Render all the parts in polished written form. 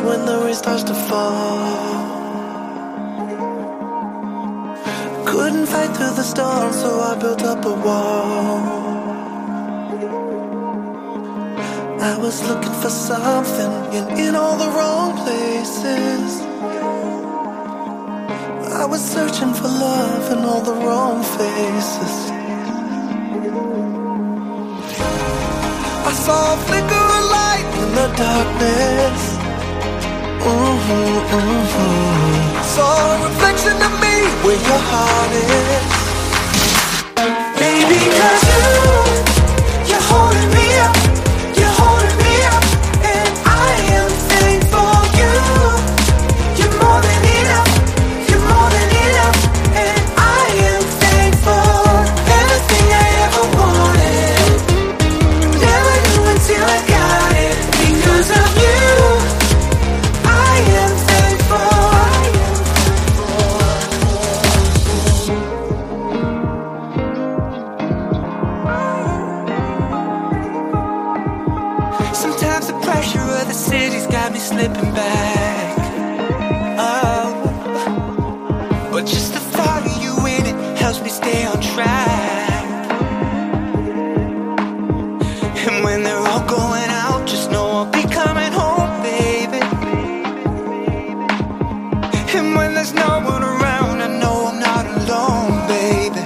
when the rain starts to fall. Couldn't fight through the storm, so I built up a wall. I was looking for something in all the wrong places. I was searching for love in all the wrong faces. I saw a flicker of light in the darkness. Saw a reflection of me where your heart is. Baby, 'cause you're holding me up. You're holding me up, and I am thankful. You're more than enough. You're more than enough, and I am thankful. Everything I ever wanted, never knew until I got it. Because of you, I am thankful. Sometimes the pressure of the city's got me slipping back. Oh, but just the thought of you in it helps me stay on track. And when they're all going out, just know I'll be coming home, baby. And when there's no one around, I know I'm not alone, baby.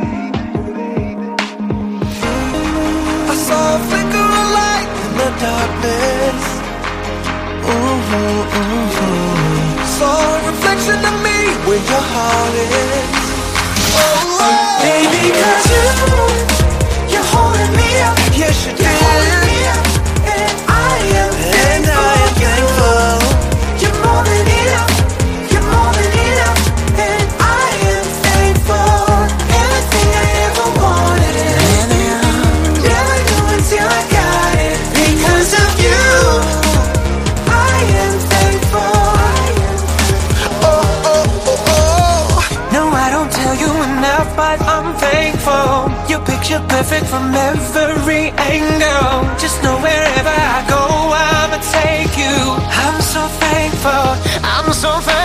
I saw a flicker of light in the darkness. Saw a reflection of me where your heart is. Baby, 'cause you're holding me up. Yes, you did. You're holding me up, and I am thankful. You're more than enough. You're more than enough, and I am thankful. Everything I ever wanted, never knew until I got it. Because of you, I am thankful. No, I don't tell you enough, but I'm thankful. You're picture perfect from every angle. Just know wherever I go, I'ma take you. I'm so thankful. I'm so thankful.